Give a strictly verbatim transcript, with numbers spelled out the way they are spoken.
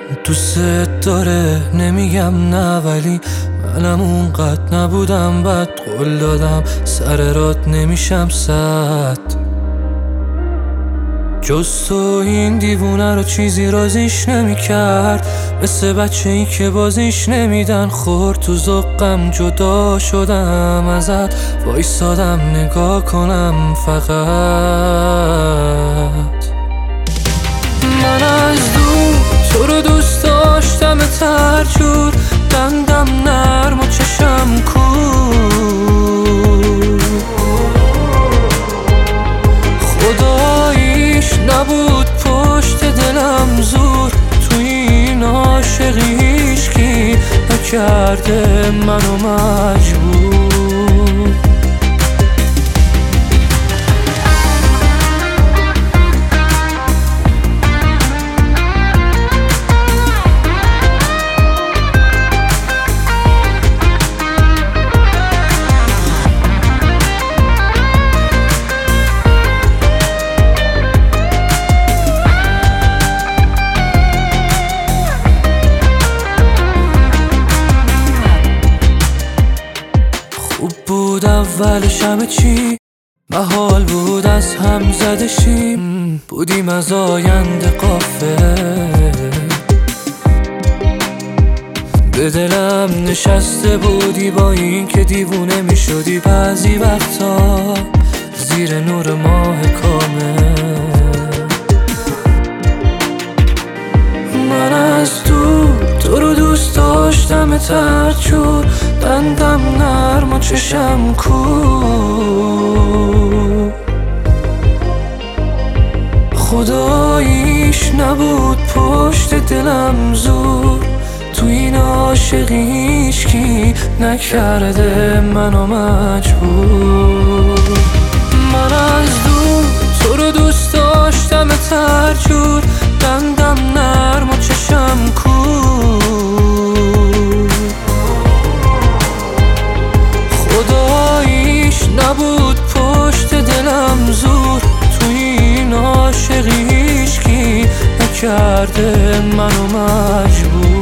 دوست داره نمیگم نه، ولی منم اونقدر نبودم بد. قول دادم سر رات نمیشم صد. جز تو این دیوونه رو چیزی رازیش نمیکرد، مثل بچه ای که بازیش نمیدن. خورد تو زقم جدا شدم ازت، وایسادم نگاه کنم فقط. من از دور تو رو دوست داشتم ترجور، دندم نرم و چشم کور. خداییش نبود پشت دلم زور، تو این عاشقی هیچکی نکرده منو مجبور. خوب بود اولش همه چی، محال بود از هم زده شیم. بودیم از آینده غافل، به دلم نشسته بودی با این که دیوونه می شدی بعضی وقتا زیر نور ماه کامل. من از دور تو رو دوست داشتم ترجور، دندم نرم و چشم کور. خداییش نبود پشت دلم زور، تو این عاشقی هیچکی نکرده منو مجبور. من از دور تو رو دوست داشتم ترجور، دندم نرم و چشم کور. خداییش نبود پشت دلم زور، تو این عاشقی هیچکی نکرده منو مجبور.